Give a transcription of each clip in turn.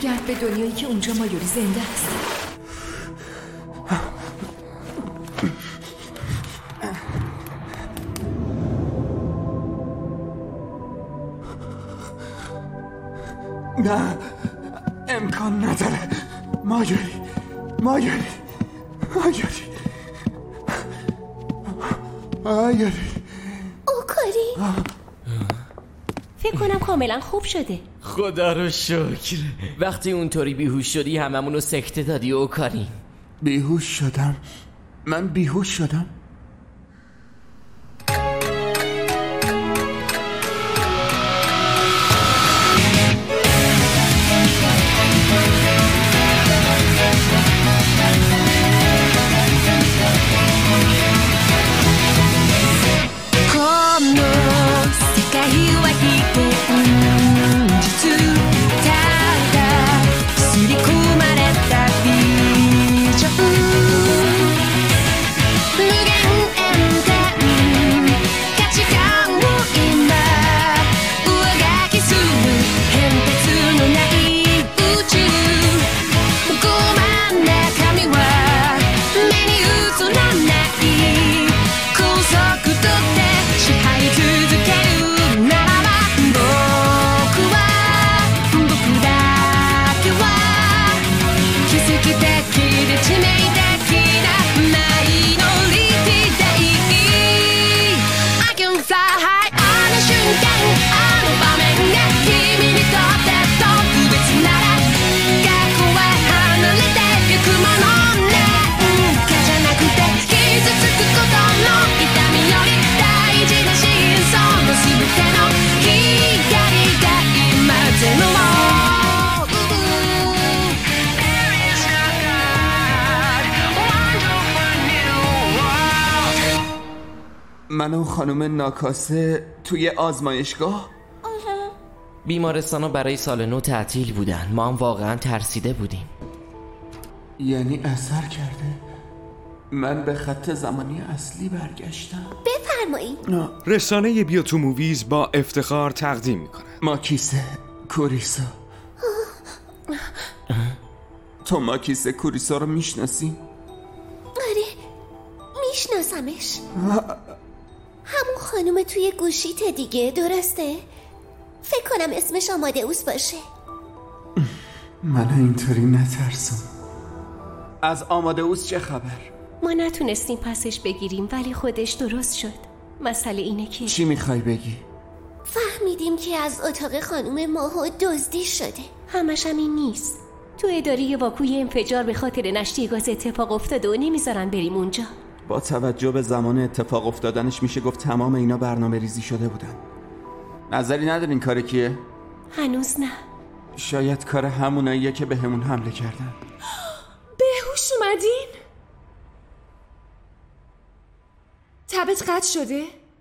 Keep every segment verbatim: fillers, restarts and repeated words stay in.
برگرد به دنیایی که اونجا مایوری زنده است. نه، امکان نداره. مایوری مایوری مایوری مایوری اوکاری فکر کنم کاملا خوب شده. خدا رو شکر. وقتی اونطوری بیهوش شدی هممونو سکته دادی اوکاری. بیهوش شدم؟ من بیهوش شدم؟ من و خانم ناکاسه توی آزمایشگاه. بیمارستانا برای سال نو تعطیل بودن. ما هم واقعا ترسیده بودیم. یعنی اثر کرده؟ من به خط زمانی اصلی برگشتم. بفرمایید. رسانه بیوتو موویز با افتخار تقدیم میکنه ماکیسه کوریسا. تو ماکیسه کوریسا رو میشناسی؟ آره میشناسمش. همون خانوم توی گوشیت دیگه، درسته؟ فکر کنم اسمش آمادئوس باشه. من اینطوری نترسم. از آمادئوس چه خبر؟ ما نتونستیم پسش بگیریم ولی خودش درست شد. مسئله اینه که چی میخوای بگی؟ فهمیدیم که از اتاق خانوم ماهو دزدی شده. همش هم این نیست. تو اداره واکوی انفجار به خاطر نشتی گاز اتفاق افتاده و نمیذارن بریم اونجا. با توجه به زمان اتفاق افتادنش میشه گفت تمام اینا برنامه ریزی شده بودن. نظری ندارین کار کیه؟ هنوز نه. شاید کار هموناییه که به همون حمله کردن. بهوش اومدین؟ تبت قطع شده؟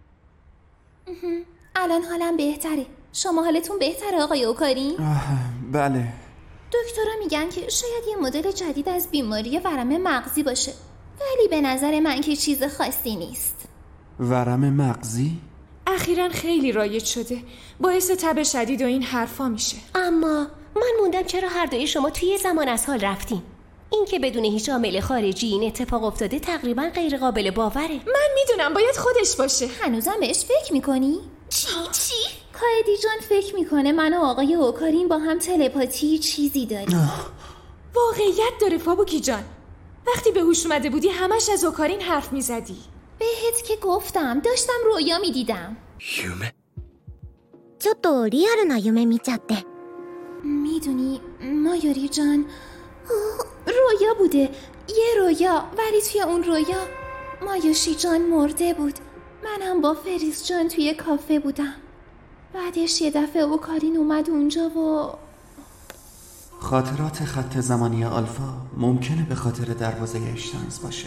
الان حالم بهتره. شما حالتون بهتره آقای اوکاری؟ بله. دکترها میگن که شاید یه مدل جدید از بیماری ورم مغزی باشه، ولی به نظر من که چیز خاصی نیست. ورم مغزی؟ اخیراً خیلی رایج شده. باعث تب شدید و این حرفا میشه. اما من موندم چرا هر دوی شما توی زمان از حال رفتین؟ این که بدون هیچ عامل خارجی این اتفاق افتاده تقریبا غیر قابل باوره. من میدونم باید خودش باشه. هنوزم بهش فکر میکنی؟ چی؟ چی؟ کایدی جان فکر میکنه من و آقای اوکارین با هم تلپاتی چیزی داریم. واقعیت داره فابوکی جان. وقتی به هوش اومده بودی همش از اوکارین حرف میزدی. بهت که گفتم داشتم رویا میدیدم. یومه؟ ちょっとリアルな夢見ちゃって。 میدونی مایوری جان، رویا بوده، یه رویا، ولی توی اون رویا مایوشی جان مرده بود. منم با فریز جان توی کافه بودم. بعدش یه دفعه اوکارین اومد اونجا و خاطرات خط زمانی آلفا ممکنه به خاطر دروازه اشتانز باشه.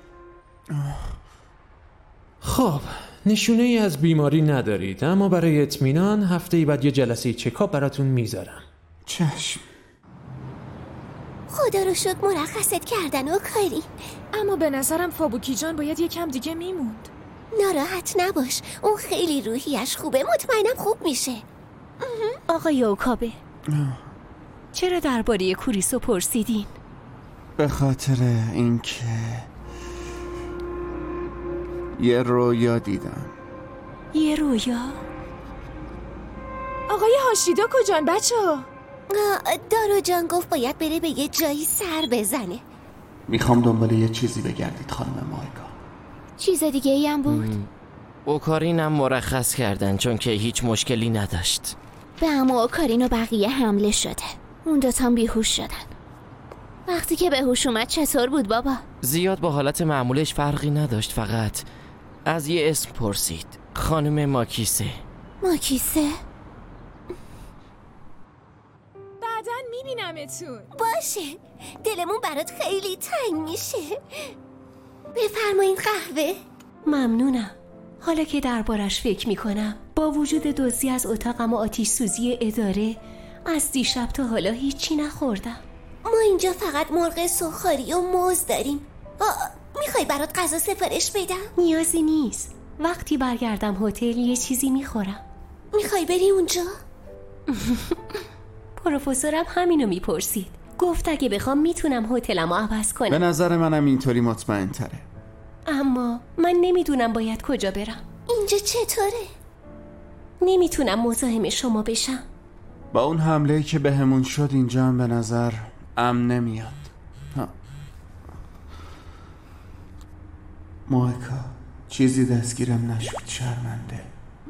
خب نشونه ای از بیماری ندارید، اما برای اطمینان هفته ای بعد یه جلسه چکاپ براتون میذارم. چشم. خدا رو شکر مرخصت کردن اوکارین. اما به نظرم فابوکی جان باید یکم دیگه میموند. ناراحت نباش، اون خیلی روحیش خوبه، مطمئنم خوب میشه. آقای اوکابه، چرا درباره کوریسو پرسیدین؟ به خاطر اینکه یه رویا دیدم. یه رویا؟ آقای هاشیدا کجان بچه ها؟ دارو جان گفت باید بره به یه جایی سر بزنه. میخوام دنبال یه چیزی بگردید خانم مایکا. چیز دیگه ای هم بود؟ اوکارین هم مرخص کردن چون که هیچ مشکلی نداشت. به عمو اوکارین و بقیه حمله شده. اون دوتام بیهوش شدن. وقتی که به هوش اومد چطور بود بابا؟ زیاد با حالت معمولش فرقی نداشت، فقط از یه اسم پرسید. خانم ماکیسه. ماکیسه؟ بعداً میبینمتون. باشه، دلمون برات خیلی تنگ میشه. بفرمایین قهوه. ممنونم. حالا که دربارش فکر میکنم، با وجود دزدی از اتاقم و آتش سوزی اداره، از دیشب تا حالا هیچی نخوردم. ما اینجا فقط مرغ سوخاری و موز داریم. میخوای برات غذا سفارش بدم؟ نیازی نیست. وقتی برگردم هتل یه چیزی میخورم. میخوای بری اونجا؟ پروفسورم همینو میپرسید. گفت اگه بخوام میتونم هتلمو عوض کنم. به نظر منم اینطوری مطمئن تره. اما من نمیدونم باید کجا برم. اینجا چطوره؟ نمیتونم مزاحم شما بشم. با اون حمله‌ای که به همون شد اینجا هم به نظر امن نمیاد. ها. مایکا چیزی دستگیرم نشد، شرمنده.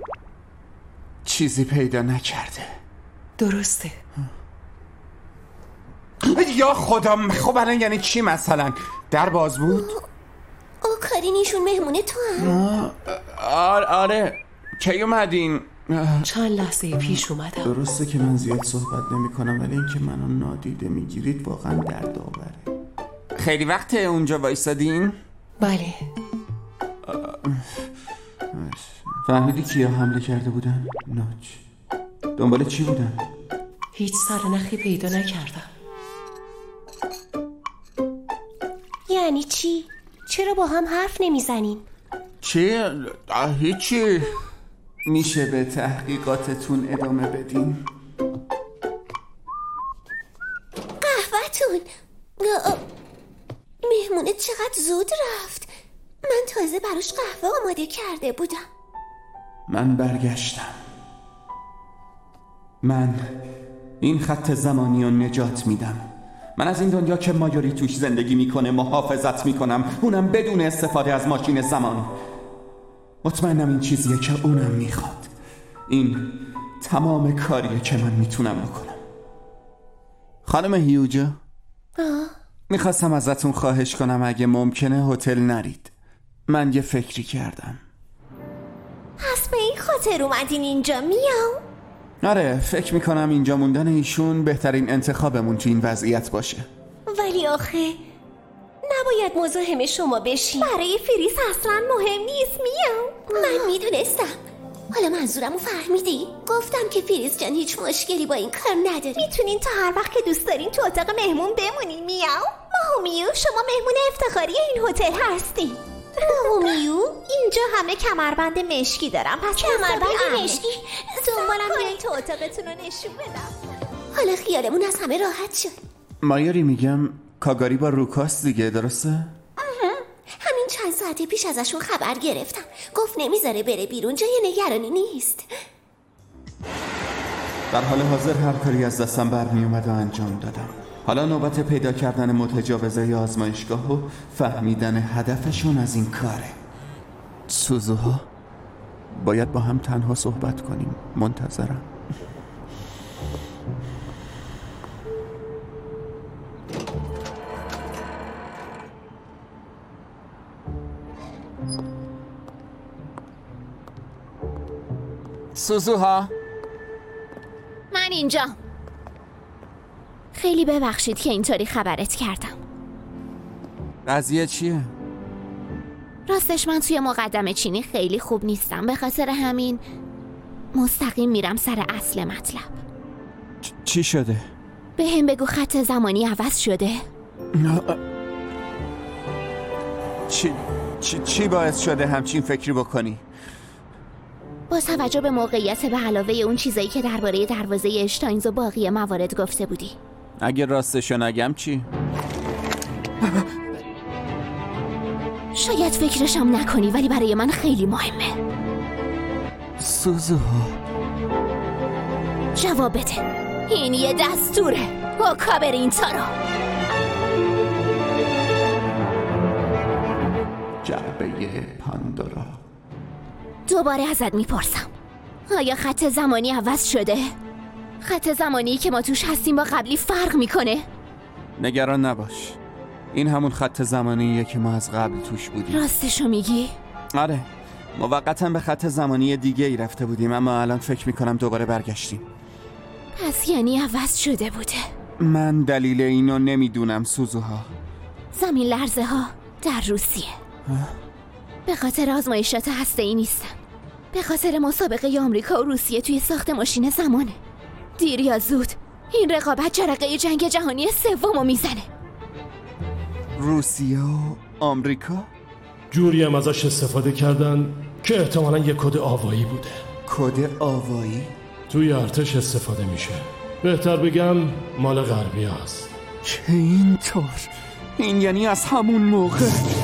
چیزی پیدا نکرده. درسته. یا خدا، خب الان یعنی چی مثلا؟ در باز بود؟ اوکارینیشون مهمونه تو هم؟ آره آره کی اومدین؟ چند لحظه پیش اومدم. درسته که من زیاد صحبت نمی کنم، ولی اینکه منو نادیده میگیرید واقعا دردآوره. خیلی وقته اونجا وایسادین؟ بله. فهمیدی کیا حمله کرده بودن؟ ناچ دنبال چی بودن؟ هیچ سرنخی پیدا نکردم. یعنی چی؟ چرا با هم حرف نمیزنین؟ چی؟ هیچی. میشه به تحقیقاتتون ادامه بدین؟ قهوه‌تون مهمونه چقدر زود رفت. من تازه براش قهوه آماده کرده بودم. من برگشتم. من این خط زمانی رو نجات میدم. من از این دنیا که مایوری توش زندگی میکنه محافظت میکنم، اونم بدون استفاده از ماشین زمان. مطمئنم این چیزیه که اونم میخواد. این تمام کاریه که من میتونم بکنم. خانم هیوجا، میخواستم ازتون خواهش کنم اگه ممکنه هتل نرید. من یه فکری کردم. پس به این خاطر اومدین اینجا میام؟ آره، فکر میکنم اینجا موندن ایشون بهترین انتخابمون تو این وضعیت باشه. ولی آخه نباید مزاحم شما بشیم. برای فریس اصلا مهم نیست. میام. من میدونستم. حالا منظورمو فهمیدی؟ گفتم که فریس جان هیچ مشکلی با این کار نداری. میتونین تا هر وقت که دوست دارین تو اتاق مهمون بمونین. میام. ماهومیو، شما مهمون افتخاری این هتل هستی. ماهومیو، اینجا همه کمربند مشکی دارم. پس کمربند مشکی دنبالم بیاین تو اتاقتون رو نشون بدم. حالا خیالمون از همه راحت شد. مایاری میگم کاگاری با روکاست دیگه، درسته؟ همین چند ساعت پیش ازشون خبر گرفتم. گفت نمیذاره بره بیرون، جای نگرانی نیست. در حال حاضر هر کاری از دستم برمی اومد و انجام دادم. حالا نوبت پیدا کردن متجاوزای آزمایشگاه و فهمیدن هدفشون از این کاره. سوزوها باید با هم تنها صحبت کنیم. منتظرم. سوزوها، من اینجا. خیلی ببخشید که اینطوری خبرت کردم. قضیه چیه؟ راستش من توی مقدمه چینی خیلی خوب نیستم. به خاطر همین مستقیم میرم سر اصل مطلب. چی شده؟ به هم بگو خط زمانی عوض شده. چی, چی, چی باعث شده همچین فکری بکنی؟ با توجه به موقعیت به علاوه اون چیزایی که درباره دروازه اشتاینز و باقی موارد گفته بودی. اگه راستشو نگم چی؟ شاید فکرشم نکنی ولی برای من خیلی مهمه. سوزو جواب بده. این یه دستوره. اوکا برین تارو. جعبه پاندورا. دوباره ازت میپرسم، آیا خط زمانی عوض شده؟ خط زمانی که ما توش هستیم با قبلی فرق میکنه؟ نگران نباش، این همون خط زمانیه که ما از قبل توش بودیم. راستشو میگی؟ آره، موقتا به خط زمانی دیگه ای رفته بودیم، اما الان فکر میکنم دوباره برگشتیم. پس یعنی عوض شده بوده. من دلیل اینو نمیدونم سوزوها. زمین لرزه ها در روسیه. به خاطر آزمایشات هسته‌ای نیستن، به خاطر مسابقه آمریکا و روسیه توی ساخت ماشین زمانه. دیر یا زود این رقابت جرقه جنگ جهانی سومو میزنه. روسیه و آمریکا؟ جوری هم ازش استفاده کردن که احتمالاً یه کد آوایی بوده. کد آوایی؟ توی ارتش استفاده میشه. بهتر بگم مال غربی هست. چه اینطور؟ این یعنی از همون موقع.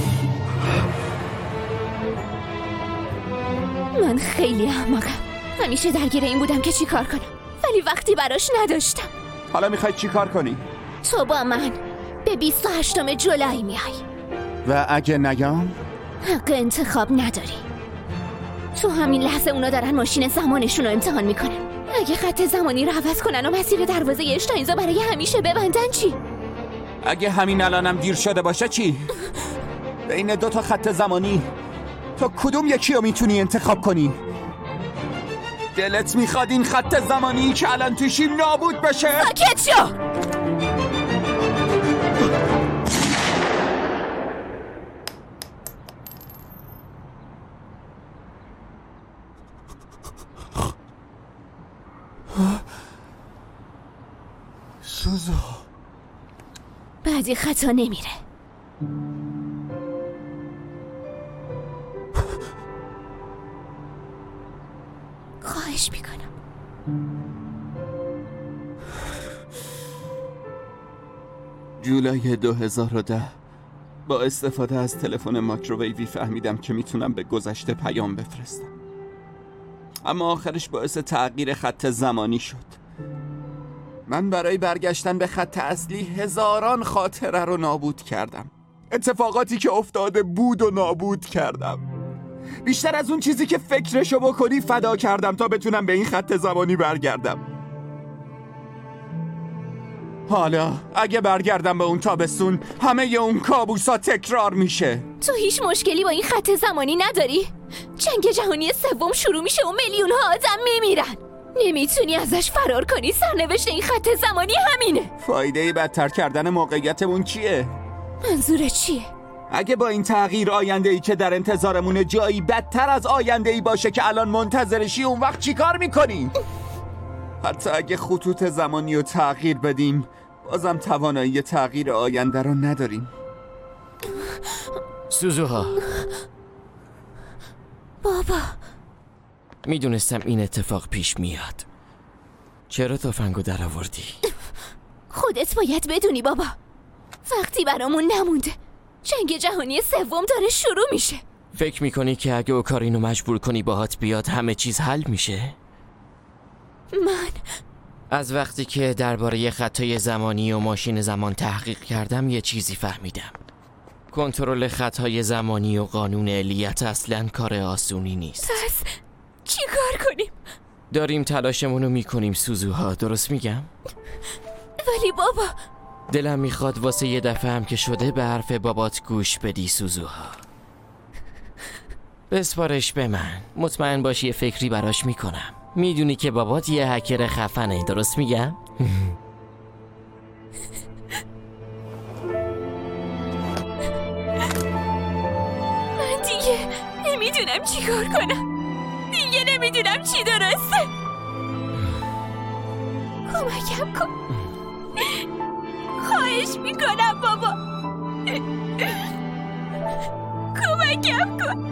من خیلی احمقم. همیشه درگیر این بودم که چی کار کنم، ولی وقتی براش نداشتم. حالا میخوای چی کار کنی؟ تو با من به بیست و هشتم جولای میای و اگه نگم؟ حق انتخاب نداری. تو همین لحظه اونا دارن ماشین زمانشون رو امتحان میکنن. اگه خط زمانی رو عوض کنن و مسیر دروازه اشتاینزا برای همیشه ببندن چی؟ اگه همین الانم دیر شده باشه چی؟ بین دو تا خط زمانی تو کدوم یکی رو میتونی انتخاب کنی؟ دلت میخواد این خط زمانی که الان توشی نابود بشه؟ ساکت شو! سوزو بعدی خطا نمیره. خواهش میکنم. جولای دو هزار و ده با استفاده از تلفن مایکروویوی فهمیدم که میتونم به گذشته پیام بفرستم، اما آخرش باعث تغییر خط زمانی شد. من برای برگشتن به خط اصلی هزاران خاطره رو نابود کردم. اتفاقاتی که افتاده بود و نابود کردم. بیشتر از اون چیزی که فکرشو بکنی فدا کردم تا بتونم به این خط زمانی برگردم. حالا اگه برگردم به اون تابستون همه اون کابوسا تکرار میشه. تو هیچ مشکلی با این خط زمانی نداری؟ جنگ جهانی سوم شروع میشه و میلیون ها آدم میمیرن. نمیتونی ازش فرار کنی. سرنوشت این خط زمانی همینه. فایده بدتر کردن موقعیتمون چیه؟ منظورت چیه؟ اگه با این تغییر آینده‌ای که در انتظارمونه جایی بدتر از آینده‌ای باشه که الان منتظرشی، اون وقت چی کار میکنی؟ حتی اگه خطوط زمانی رو تغییر بدیم بازم توانایی تغییر آینده رو نداریم. سوزوها بابا، میدونستم این اتفاق پیش میاد. چرا تفنگو در آوردی؟ خودت باید بدونی بابا، وقتی برامون نمونده. جنگ جهانی سوم داره شروع میشه. فکر میکنی که اگه اوکارینو مجبور کنی باهات بیاد همه چیز حل میشه؟ من از وقتی که درباره خطای زمانی و ماشین زمان تحقیق کردم یه چیزی فهمیدم. کنترل خطای زمانی و قانون علیت اصلاً کار آسونی نیست. پس چی کار کنیم؟ داریم تلاشمونو میکنیم سوزوها، درست میگم؟ ولی بابا، دلم میخواد واسه یه دفعه هم که شده به حرف بابات گوش بدی سوزوها. بسپارش به من، مطمئن باشی یه فکری براش میکنم. میدونی که بابات یه هکر خفنه، درست میگم؟ من دیگه نمیدونم چی کار کنم. دیگه نمیدونم چی درسته. کمکم کن، خواهش میکنم بابا. کمکم کن،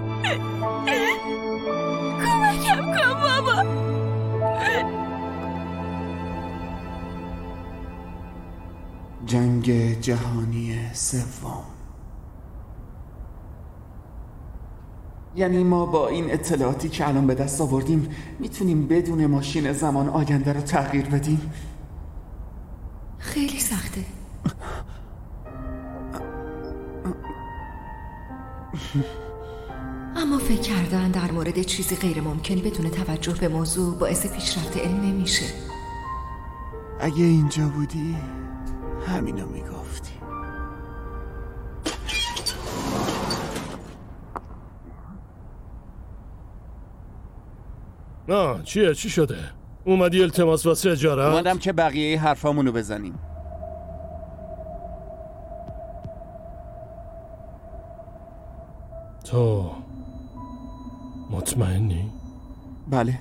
کمکم کن بابا. جنگ جهانی سوم. یعنی ما با این اطلاعاتی که الان به دست آوردیم میتونیم بدون ماشین زمان آینده رو تغییر بدیم؟ خیلی سخته. اما فکر کردن در مورد چیزی غیر ممکن بدون توجه به موضوع باعث پیشرفت علم نمیشه. اگه اینجا بودی همینو میگفتی. نه چیه؟ چی شده؟ اومدی التماس واسه اجاره؟ اومدم که بقیه حرفامونو بزنیم. تو مطمئنی؟ بله.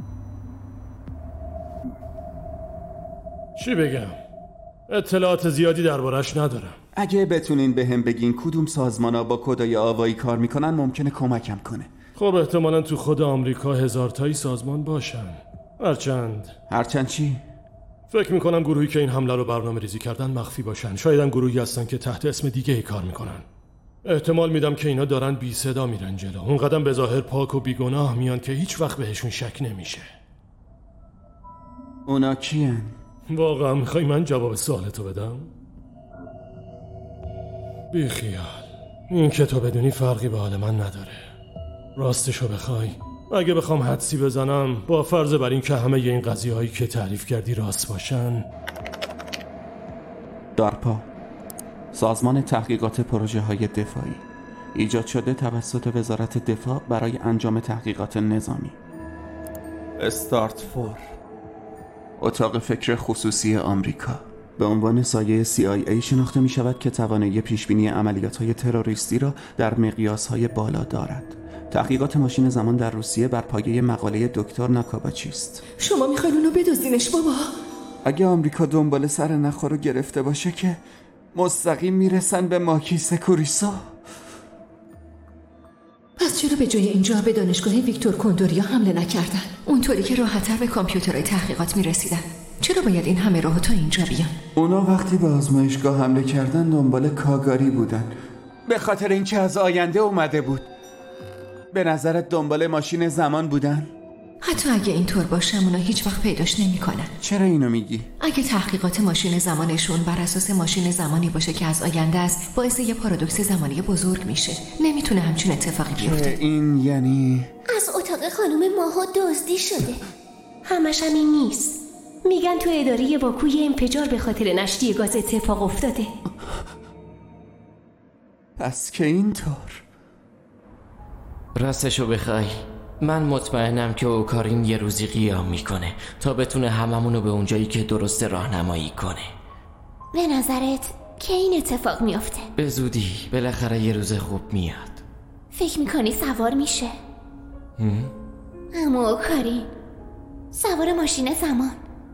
چی بگم؟ اطلاعات زیادی دربارش ندارم. اگه بتونین به هم بگین کدوم سازمانا با کدای آوایی کار میکنن ممکنه کمکم کنه. خب احتمالاً تو خود آمریکا هزار تایی سازمان باشن. هرچند هرچند چی؟ فکر میکنم گروهی که این حمله رو برنامه ریزی کردن مخفی باشن. شاید هم گروهی هستن که تحت اسم دیگه ای کار میکنن. احتمال میدم که اینا دارن بی صدا میرن جلو. اون قدم به ظاهر پاک و بیگناه میان که هیچ وقت بهشون شک نمیشه. اونا کیان؟ واقعا میخوای من جواب سوالتو بدم؟ بی خیال. این که تو بدونی فرقی به حال من نداره. راستشو بخوای اگه بخوام حدسی بزنم با فرض بر این که همه این قضیه هایی که تعریف کردی راست باشن، دارپا، سازمان تحقیقات پروژه های دفاعی، ایجاد شده توسط وزارت دفاع برای انجام تحقیقات نظامی. استارت فور، اتاق فکر خصوصی آمریکا، به عنوان سایه سی آی ای شناخته می شود که توانایی پیشبینی عملیات های تروریستی را در مقیاس های بالا دارد. تحقیقات ماشین زمان در روسیه بر پایه مقاله دکتر ناکاباچی است. شما میخواین اونو بدزدینش بابا؟ اگه آمریکا دنبال سر نخو رو گرفته باشه که مستقیم میرسن به ماکی سکوریسا. پس چرا به جای اینجا به دانشگاه ویکتور کندوریا حمله نکردن؟ اونطوری که راحت‌تر به کامپیوترهای تحقیقات میرسیدن. چرا باید این همه راه تا اینجا بیان؟ اونا وقتی به آزمایشگاه حمله کردن دنبال کاگاری بودن، به خاطر اینکه از آینده اومده بود. به نظرت دنبال ماشین زمان بودن؟ حتی اگه اینطور باشه اونا هیچ وقت پیداش نمی‌کنن. چرا اینو میگی؟ اگه تحقیقات ماشین زمانشون بر اساس ماشین زمانی باشه که از آینده است، باعث یه پارادوکس زمانی بزرگ میشه. نمیتونه همچین اتفاقی بیفته. این یعنی از اتاق خانم ماها دزدی شده. همش هم این نیست. میگن تو اداره واکوی انفجار به خاطر نشتی گاز اتفاق افتاده. پس که اینطور. راستشو بخوای من مطمئنم که اوکارین یه روزی قیام میکنه تا بتونه هممونو به اونجایی که درست راهنمایی کنه. به نظرت که این اتفاق میافته؟ به زودی، بالاخره یه روز خوب میاد. فکر میکنی سوار میشه؟ هم؟ اما اوکارین سوار ماشین زمان.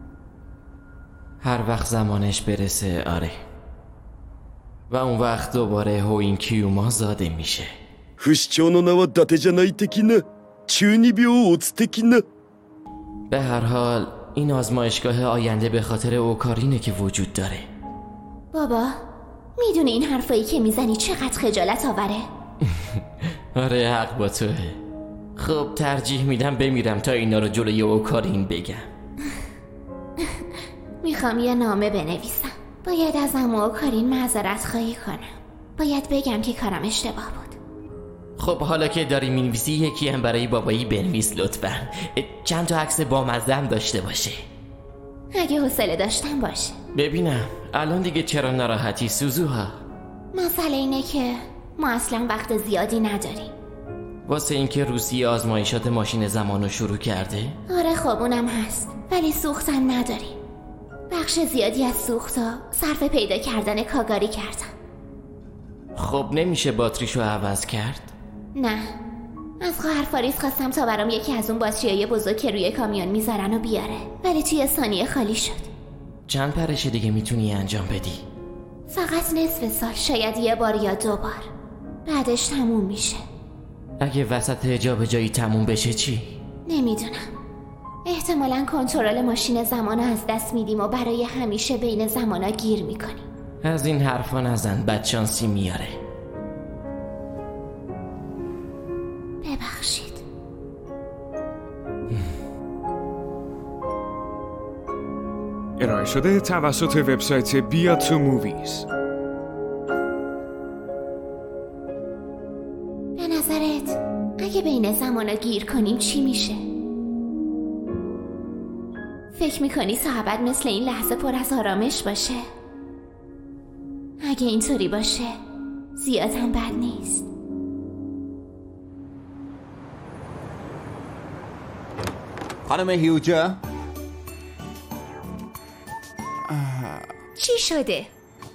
هر وقت زمانش برسه آره. و اون وقت دوباره هوین کیوما زاده میشه. 不死鳥の名は伊達じゃない的な中二病をつ的な به هر حال این آزمایشگاه آینده به خاطر اوکارینه که وجود داره. بابا میدونی این حرفایی که میزنی چقدر خجالت آوره؟ آره حق با توه. خب ترجیح میدم بمیرم تا اینا رو جلوی اوکارین بگم. میخوام یه نامه بنویسم. باید از عمو اوکارین معذرت خواهی کنم. باید بگم که کارم اشتباه بود. خب حالا که داری مینویسی یکی هم برای بابایی بنویس لطفا. چند تا عکس بامزه هم داشته باشه. اگه حوصله داشتم باشه. ببینم الان دیگه چرا ناراحتی سوزوها؟ مسئله اینه که ما اصلا وقت زیادی نداریم. واسه اینکه روسیه آزمایشات ماشین زمانو شروع کرده؟ آره خب اونم هست، ولی سوختم نداریم. بخش زیادی از سوختا صرف پیدا کردن کاگاری کردم. خب نمیشه باتریشو عوض کرد؟ نه. از خواهر فاریس خواستم تا برام یکی از اون باتریای بزرگ که روی کامیون میذارن و بیاره، ولی توی ثانیه خالی شد. چند پرش دیگه میتونی انجام بدی؟ فقط نصف سال، شاید یه بار یا دو بار. بعدش تموم میشه. اگه وسط جا به جایی تموم بشه چی؟ نمیدونم. احتمالاً کنترل ماشین زمانو از دست میدیم و برای همیشه بین زمانا گیر میکنیم. از این حرفا نزن، بدشانسی میاره. ببخشید. ارائه شده توسط وبسایت بیا تو موویز. به نظرت اگه بین زمانا گیر کنیم چی میشه؟ فکر میکنی صحبت مثل این لحظه پر از آرامش باشه؟ اگه اینطوری باشه زیاد هم بد نیست. خانم هیوجا، چی شده؟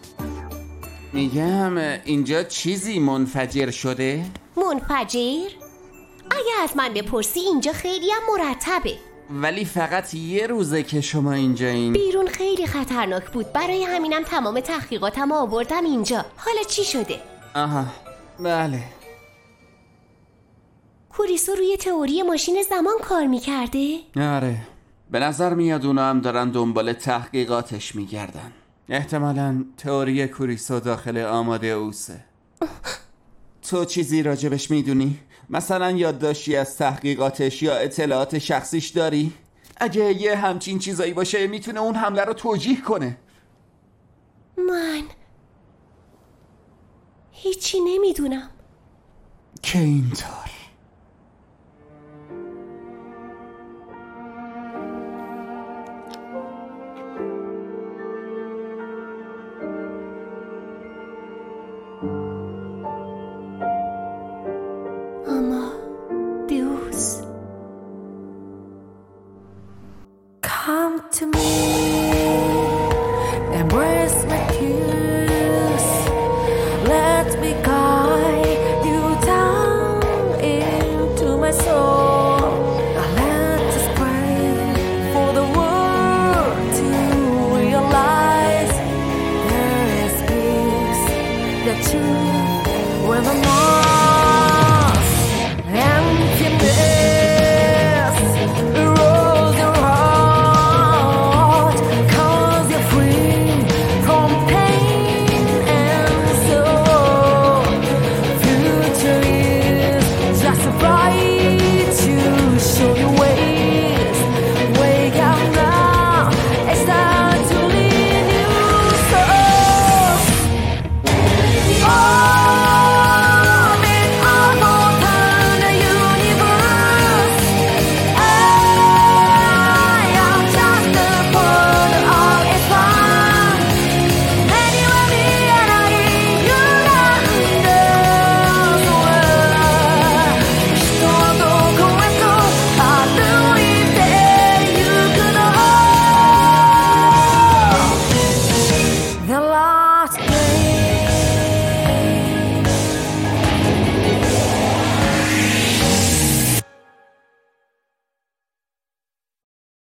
میگم اینجا چیزی منفجر شده؟ منفجر؟ اگه از من بپرسی اینجا خیلی هم مرتبه، ولی فقط یه روزه که شما اینجا این بیرون خیلی خطرناک بود، برای همینم تمام تحقیقاتم آوردم اینجا. حالا چی شده؟ آها بله، کوریسو روی تئوری ماشین زمان کار میکرده؟ آره، به نظر میاد اونا هم دارن دنبال تحقیقاتش میگردن. احتمالاً تئوری کوریسو داخل آماده اوسه. تو چیزی راجبش میدونی؟ مثلا یادداشتی از تحقیقاتش یا اطلاعات شخصیش داری؟ اگه یه همچین چیزایی باشه میتونه اون حمله رو توجیه کنه. من هیچی نمیدونم. که اینطور